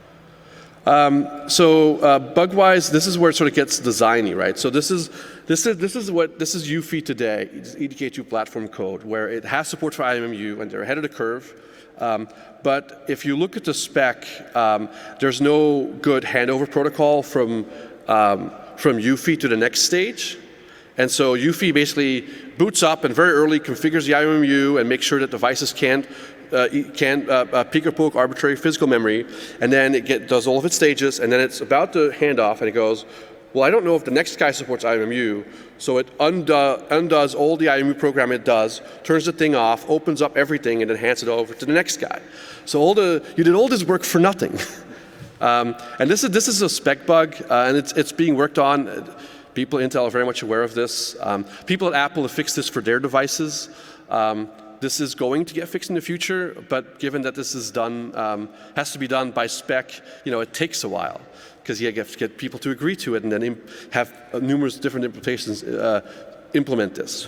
Bug-wise, this is where it sort of gets designy, right? So this is UEFI today, it's EDK2 platform code, where it has support for IMMU and they're ahead of the curve. But if you look at the spec, there's no good handover protocol from UEFI to the next stage. And so UEFI basically boots up and very early configures the IMMU and makes sure that devices can't peek or poke arbitrary physical memory, and then it does all of its stages, and then it's about to hand off, and it goes, well, I don't know if the next guy supports IMMU, so it undoes all the IMMU program it does, turns the thing off, opens up everything, and then hands it over to the next guy. So you did all this work for nothing. And this is a spec bug, and it's being worked on. People at Intel are very much aware of this. People at Apple have fixed this for their devices. This is going to get fixed in the future, but given that this is done, has to be done by spec, it takes a while because you have to get people to agree to it and then have numerous different implementations implement this.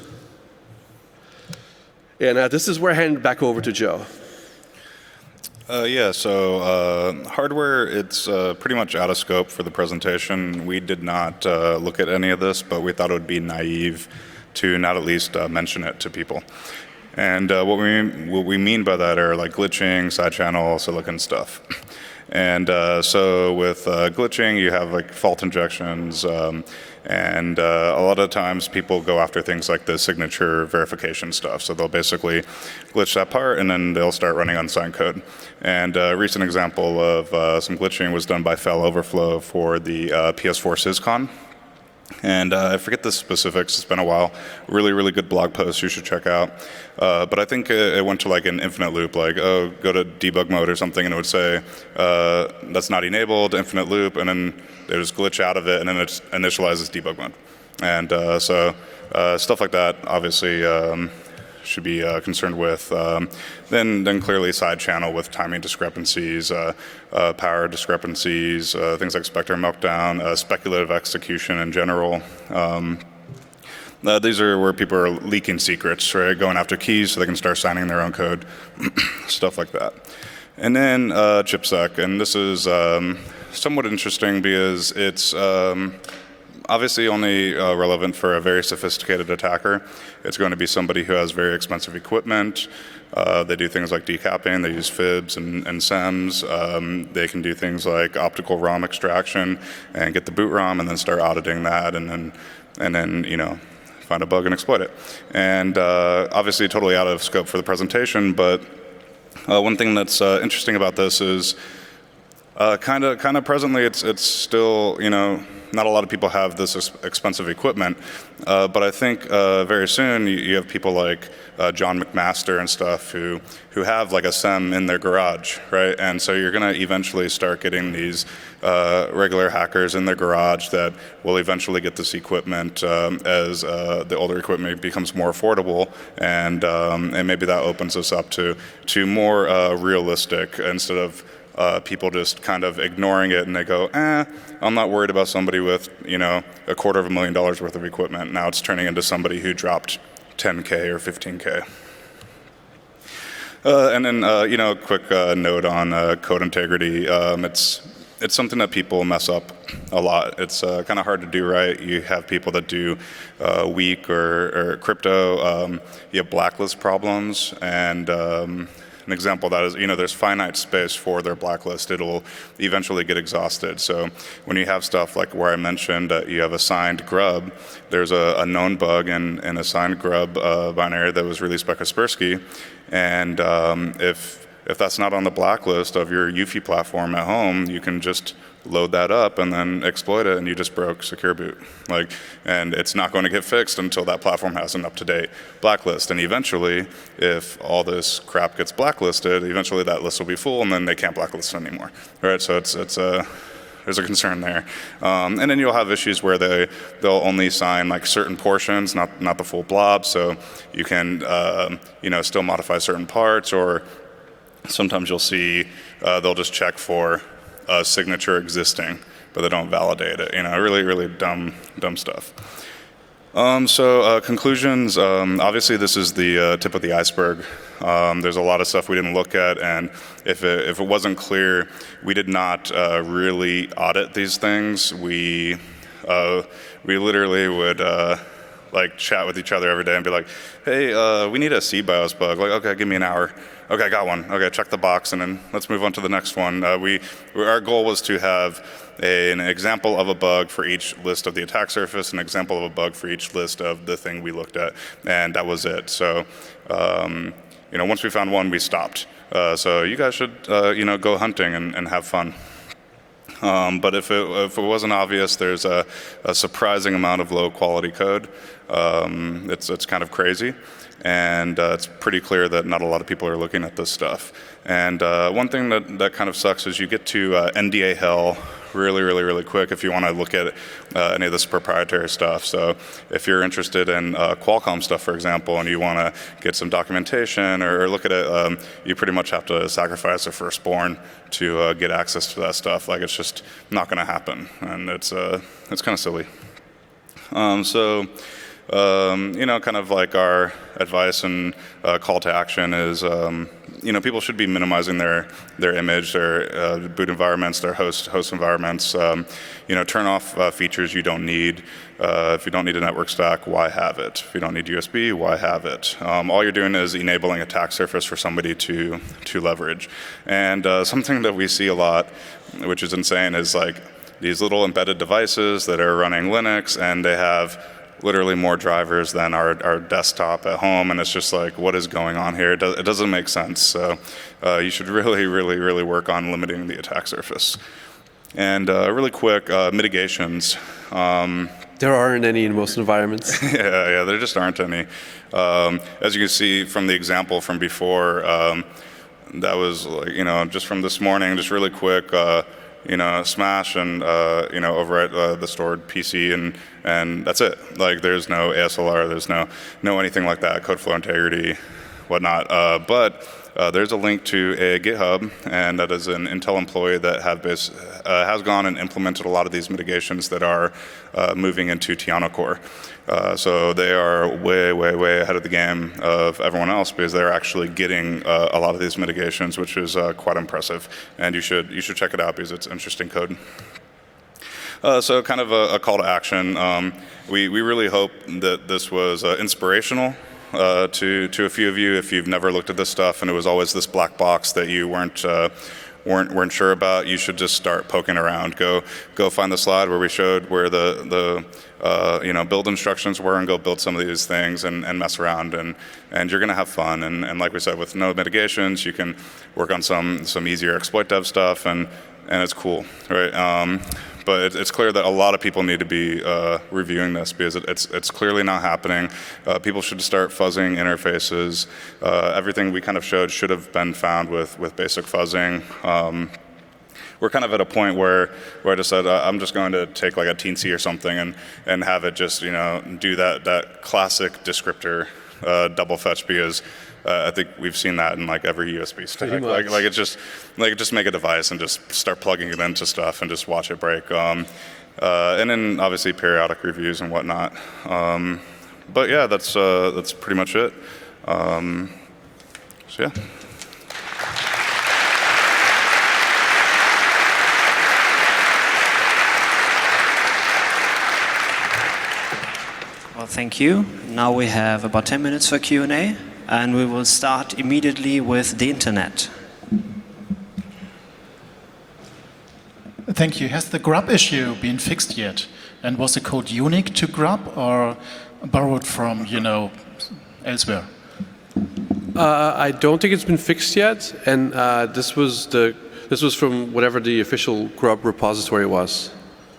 And this is where I hand it back over to Joe. So hardware, it's pretty much out of scope for the presentation. We did not look at any of this, but we thought it would be naive to not at least mention it to people. And what we mean by that are like glitching, side channel, silicon stuff. And so with glitching, you have like fault injections, and a lot of times people go after things like the signature verification stuff. So they'll basically glitch that part, and then they'll start running unsigned code. And a recent example of some glitching was done by Failoverflow for the PS4 SysCon. And I forget the specifics, it's been a while. Really, really good blog post you should check out. But I think it went to like an infinite loop, like, oh, go to debug mode or something, and it would say, that's not enabled, infinite loop, and then they just glitch out of it, and then it initializes debug mode. And so stuff like that, obviously, should be concerned with. Then clearly side channel with timing discrepancies, power discrepancies, things like spectrum meltdown, speculative execution in general. These are where people are leaking secrets, right? Going after keys so they can start signing their own code, stuff like that. And then chipsec, and this is somewhat interesting because it's obviously only relevant for a very sophisticated attacker. It's going to be somebody who has very expensive equipment. They do things like decapping, they use fibs and SEMs. They can do things like optical ROM extraction and get the boot ROM and then start auditing that and then you know, find a bug and exploit it. And obviously totally out of scope for the presentation, but one thing that's interesting about this is kind of presently it's still, you know, not a lot of people have this expensive equipment, but I think very soon you have people like John McMaster and stuff who have like a SEM in their garage, right? And so you're going to eventually start getting these regular hackers in their garage that will eventually get this equipment as the older equipment becomes more affordable, and maybe that opens us up to more realistic instead of people just kind of ignoring it and they go, I'm not worried about somebody with, you know, $250,000 worth of equipment. Now it's turning into somebody who dropped 10K or 15K. And then, you know, quick note on code integrity. It's something that people mess up a lot. It's kind of hard to do right. You have people that do weak or crypto. You have blacklist problems, and an example of that is, you know, there's finite space for their blacklist. It'll eventually get exhausted. So when you have stuff like where I mentioned that you have a signed grub, there's a known bug in a signed grub binary that was released by Kaspersky. And if that's not on the blacklist of your Eufy platform at home, you can just load that up and then exploit it, and you just broke secure boot. Like, and it's not going to get fixed until that platform has an up-to-date blacklist. And eventually, if all this crap gets blacklisted, eventually that list will be full, and then they can't blacklist it anymore. Right? So there's a concern there. And then you'll have issues where they'll only sign like certain portions, not the full blob. So you can you know, still modify certain parts, or sometimes you'll see they'll just check for a signature existing, but they don't validate it. You know, really, really dumb stuff. So conclusions. Obviously, this is the tip of the iceberg. There's a lot of stuff we didn't look at, and if it wasn't clear, we did not really audit these things. We literally would like chat with each other every day and be like, hey, we need a CBIOS bug. Like, okay, give me an hour. Okay, I got one. Okay, check the box, and then let's move on to the next one. Our goal was to have an example of a bug for each list of the attack surface, an example of a bug for each list of the thing we looked at, and that was it. So, you know, once we found one, we stopped. So you guys should, you know, go hunting and have fun. But if it wasn't obvious, there's a surprising amount of low quality code. It's kind of crazy, and it's pretty clear that not a lot of people are looking at this stuff. And one thing that kind of sucks is you get to NDA hell really quick if you want to look at any of this proprietary stuff. So if you're interested in Qualcomm stuff, for example, and you want to get some documentation or look at it, you pretty much have to sacrifice a firstborn to get access to that stuff. Like, it's just not going to happen, and it's kind of silly. You know, kind of like our advice and call to action is people should be minimizing their image, their boot environments, their host environments. Turn off features you don't need. If you don't need a network stack, why have it? If you don't need USB, why have it? All you're doing is enabling attack surface for somebody to leverage. And something that we see a lot, which is insane, is like these little embedded devices that are running Linux, and they have literally more drivers than our desktop at home, and it's just like, what is going on here? It doesn't make sense. So you should really, really, really work on limiting the attack surface. And really quick, mitigations. There aren't any in most environments. Yeah, there just aren't any. As you can see from the example from before, that was like, just from this morning, just really quick, smash and over at the stored PC, and that's it. Like, there's no ASLR, there's no anything like that, code flow integrity, whatnot. But there's a link to a GitHub, and that is an Intel employee that has gone and implemented a lot of these mitigations that are moving into Tiano Core. So they are way, way, way ahead of the game of everyone else, because they're actually getting a lot of these mitigations, which is quite impressive. And you should check it out, because it's interesting code. So kind of a call to action. We really hope that this was inspirational to a few of you. If you've never looked at this stuff and it was always this black box that you weren't sure about, you should just start poking around. Go find the slide where we showed where the build instructions were, and go build some of these things and mess around, and you're gonna have fun. And like we said, with no mitigations, you can work on some easier exploit dev stuff, and it's cool, right? But it's clear that a lot of people need to be reviewing this, because it's clearly not happening. People should start fuzzing interfaces. Everything we kind of showed should have been found with basic fuzzing. We're kind of at a point where I just said, I'm just going to take like a Teensy or something and have it just do that classic descriptor double fetch, because I think we've seen that in like every USB stack. Like just make a device and just start plugging it into stuff and just watch it break. And then obviously periodic reviews and whatnot. But yeah, that's pretty much it. So yeah. Well, thank you. Now we have about 10 minutes for Q&A, and we will start immediately with the internet. Thank you. Has the grub issue been fixed yet? And was the code unique to grub or borrowed from, elsewhere? I don't think it's been fixed yet, and this was from whatever the official grub repository was.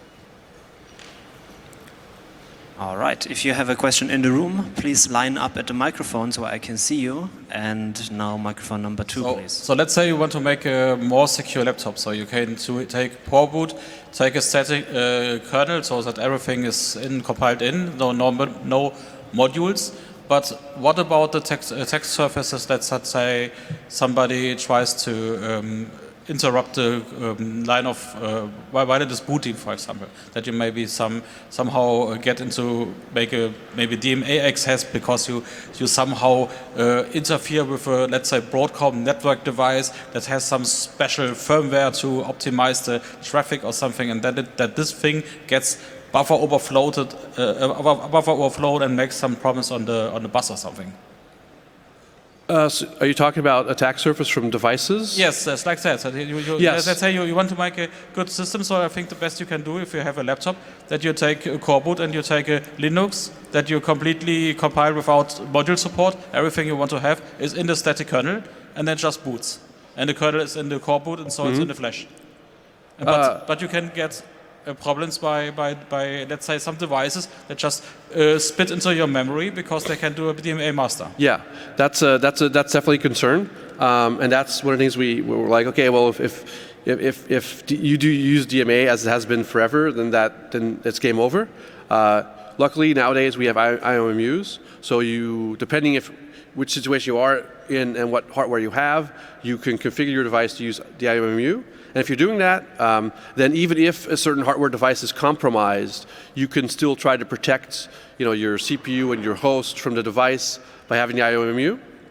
All right. If you have a question in the room, please line up at the microphone so I can see you. And now microphone number 2, please. So let's say you want to make a more secure laptop. So you can take Power Boot, take a static kernel so that everything is compiled in, no modules. But what about the text surfaces? Let's say somebody tries to interrupt the line of while it is booting, for example, that you maybe somehow get into maybe DMA access because you somehow interfere with a, let's say, Broadcom network device that has some special firmware to optimize the traffic or something, and that this thing gets buffer overflowed and makes some problems on the bus or something. So are you talking about attack surface from devices? Yes, it's like that. So Yes. Let's say you want to make a good system, so I think the best you can do if you have a laptop, that you take a Core Boot and you take a Linux, that you completely compile without module support. Everything you want to have is in the static kernel, and then just boots. And the kernel is in the Core Boot, and so it's in the flash. But you can get problems by let's say some devices that just spit into your memory because they can do a DMA master. Yeah, that's definitely a concern, and that's one of the things we were like, okay, well, if you do use DMA as it has been forever, then it's game over. Luckily nowadays we have IOMUs, so depending which situation you are in and what hardware you have, you can configure your device to use the IOMU. And if you're doing that, then even if a certain hardware device is compromised, you can still try to protect your CPU and your host from the device by having the IOMU.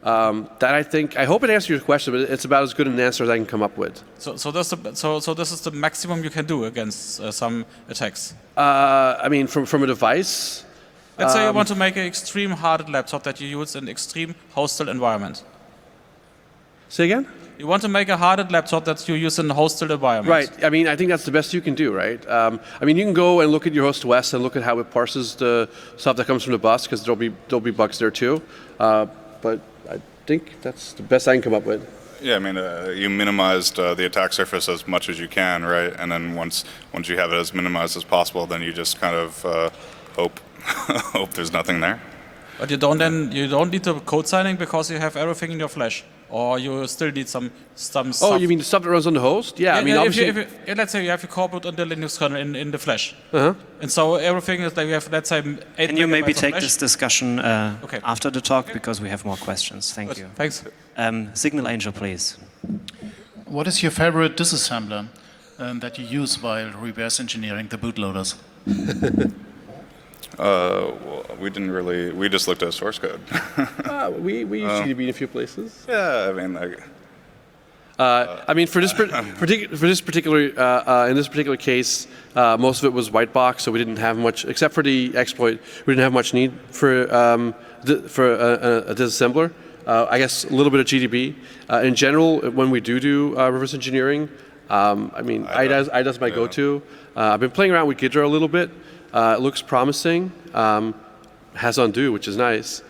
That I hope it answers your question, but it's about as good an answer as I can come up with. So this is the maximum you can do against some attacks. I mean, from a device. Let's say you want to make an extreme hardened laptop that you use in extreme hostile environment. Say again? You want to make a hardened laptop that you use in a hostile environment. Right. I mean, I think that's the best you can do, right? I mean, you can go and look at your host OS and look at how it parses the stuff that comes from the bus, because there'll be bugs there too. But I think that's the best I can come up with. Yeah, I mean, you minimized the attack surface as much as you can, right? And then once you have it as minimized as possible, then you just kind of hope there's nothing there. But you don't need the code signing because you have everything in your flash, or you still need some stuff. Oh, you mean the stuff that runs on the host? Yeah, I mean, obviously. Let's say you have your core boot on the Linux kernel in the flash, and so everything is like you have, let's say, 8 Can you maybe megabytes of take flash. this discussion Okay. after the talk, because we have more questions. Thank Good. you. Thanks. Signal Angel, please. What is your favorite disassembler that you use while reverse engineering the bootloaders? Well, we just looked at source code. We use GDB in a few places. Yeah, I mean, I mean, for this particular in this particular case, most of it was white box, so we didn't have much, except for the exploit. We didn't have much need for a disassembler. I guess a little bit of GDB. In general, when we do reverse engineering, I mean, IDA's my go-to. I've been playing around with Ghidra a little bit. It looks promising. Has undo, which is nice.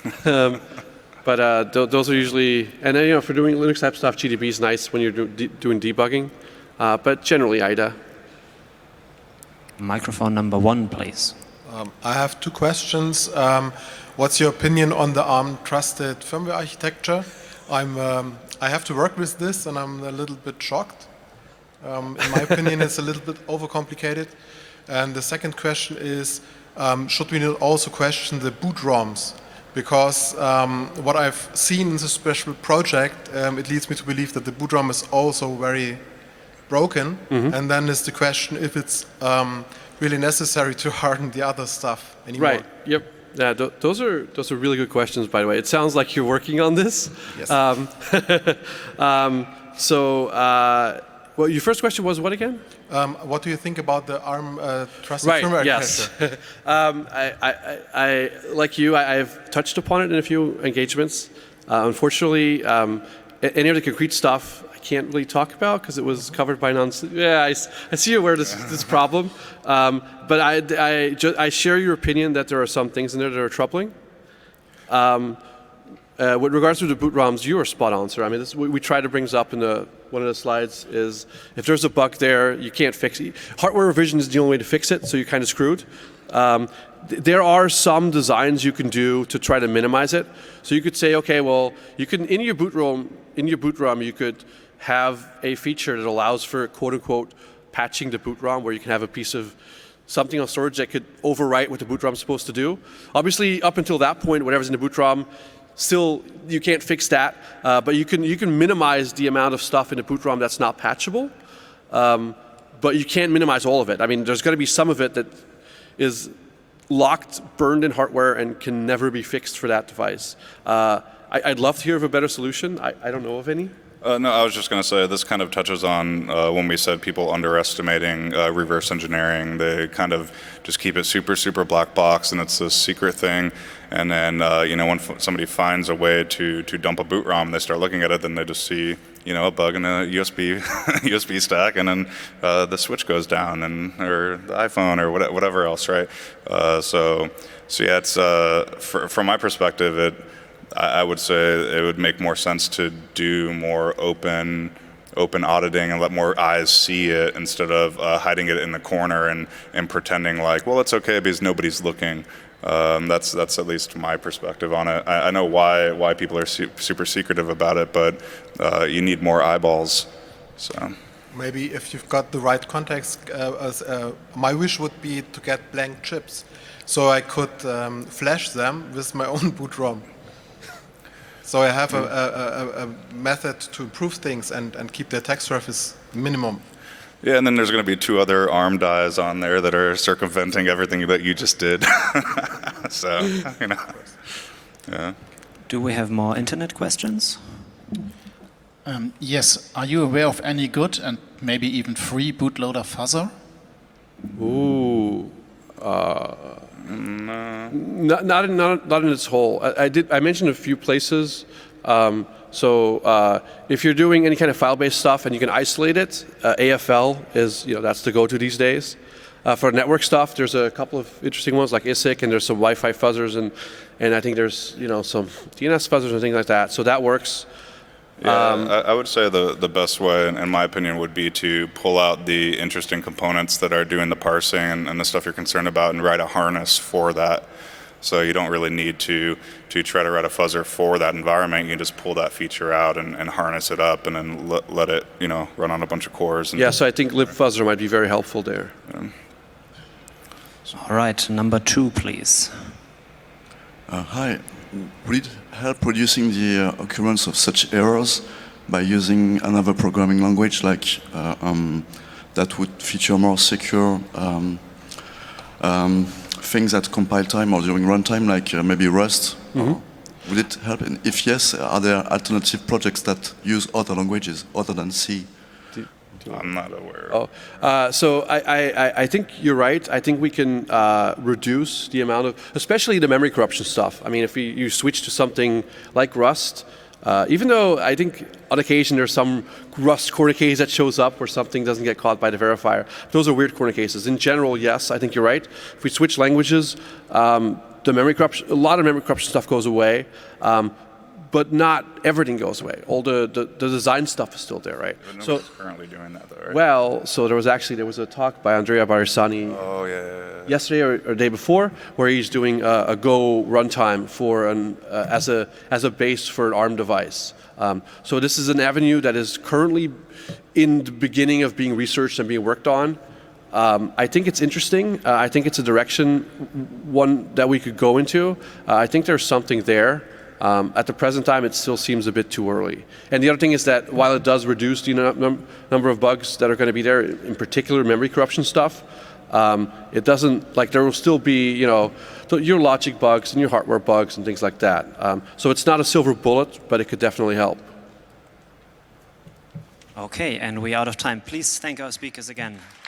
But those are usually, and then, for doing Linux type stuff, GDB is nice when you're doing debugging. But generally, IDA. Microphone number 1, please. I have 2 questions. What's your opinion on the ARM trusted firmware architecture? I have to work with this, and I'm a little bit shocked. In my opinion, it's a little bit overcomplicated. And the second question is, should we not also question the boot ROMs? Because what I've seen in this special project, it leads me to believe that the boot ROM is also very broken. And then is the question if it's really necessary to harden the other stuff anymore. Right. Yep. Yeah. Those are really good questions, by the way. It sounds like you're working on this. Yes. Well, your first question was what again? What do you think about the ARM trusted firmware architecture? Yes. I like you. I've touched upon it in a few engagements. Unfortunately, any of the concrete stuff I can't really talk about because it was covered by non. Yeah, I see you aware of this problem, but I share your opinion that there are some things in there that are troubling. With regards to the boot ROMs, you are spot on, sir. I mean, we try to bring this up in one of the slides. Is if there's a bug there, you can't fix it. Hardware revision is the only way to fix it, so you're kind of screwed. There are some designs you can do to try to minimize it. So you could say, okay, well, you can in your boot ROM, you could have a feature that allows for quote unquote patching the boot ROM, where you can have a piece of something on storage that could overwrite what the boot ROM is supposed to do. Obviously, up until that point, whatever's in the boot ROM, still you can't fix that, but you can minimize the amount of stuff in the boot ROM that's not patchable, but you can't minimize all of it. I mean, there's going to be some of it that is locked, burned in hardware, and can never be fixed for that device. I'd love to hear of a better solution. I don't know of any. No, I was just going to say this kind of touches on when we said people underestimating reverse engineering. They kind of just keep it super, super black box, and it's this secret thing. And then, when somebody finds a way to dump a boot ROM, they start looking at it, then they just see, a bug in the USB stack, and then the switch goes down, or the iPhone, or whatever else, right? So yeah, it's from my perspective, I would say it would make more sense to do more open auditing and let more eyes see it instead of hiding it in the corner and pretending like, well, it's okay because nobody's looking. That's at least my perspective on it. I know why people are super secretive about it, but you need more eyeballs. So maybe if you've got the right context, my wish would be to get blank chips, so I could flash them with my own boot ROM. So I have a method to improve things and keep the attack surface minimum. Yeah, and then there's going to be 2 other ARM dies on there that are circumventing everything that you just did. So, yeah. Do we have more internet questions? Yes. Are you aware of any good and maybe even free bootloader fuzzer? Ooh. Not in its whole. I mentioned a few places. If you're doing any kind of file-based stuff and you can isolate it, AFL is that's the go-to these days. For network stuff, there's a couple of interesting ones like ISIC, and there's some Wi-Fi fuzzers, and I think there's some DNS fuzzers and things like that. So that works. Yeah, I would say the best way, in my opinion, would be to pull out the interesting components that are doing the parsing and the stuff you're concerned about and write a harness for that. So you don't really need to try to write a fuzzer for that environment. You can just pull that feature out and harness it up and then let it run on a bunch of cores. Yeah, so I think libfuzzer might be very helpful there. Yeah. All right, number 2, please. Hi. Would it help reducing the occurrence of such errors by using another programming language like that would feature more secure things at compile time or during runtime, like maybe Rust? Would it help? And if yes, are there alternative projects that use other languages other than C? I'm not aware. So I think you're right. I think we can reduce the amount of, especially the memory corruption stuff. I mean, if you switch to something like Rust, even though I think on occasion there's some Rust corner case that shows up where something doesn't get caught by the verifier. Those are weird corner cases. In general, yes, I think you're right. If we switch languages, the memory corruption, a lot of memory corruption stuff goes away. But not everything goes away. All the design stuff is still there, right? But nobody's currently doing that, though, right? Well, so there was a talk by Andrea Barisani yesterday or day before, where he's doing a Go runtime for as a base for an ARM device. So this is an avenue that is currently in the beginning of being researched and being worked on. I think it's interesting. I think it's a direction one that we could go into. I think there's something there. At the present time, it still seems a bit too early. And the other thing is that while it does reduce the number of bugs that are going to be there, in particular memory corruption stuff, it doesn't, there will still be, your logic bugs and your hardware bugs and things like that. So it's not a silver bullet, but it could definitely help. Okay, and we're out of time. Please thank our speakers again.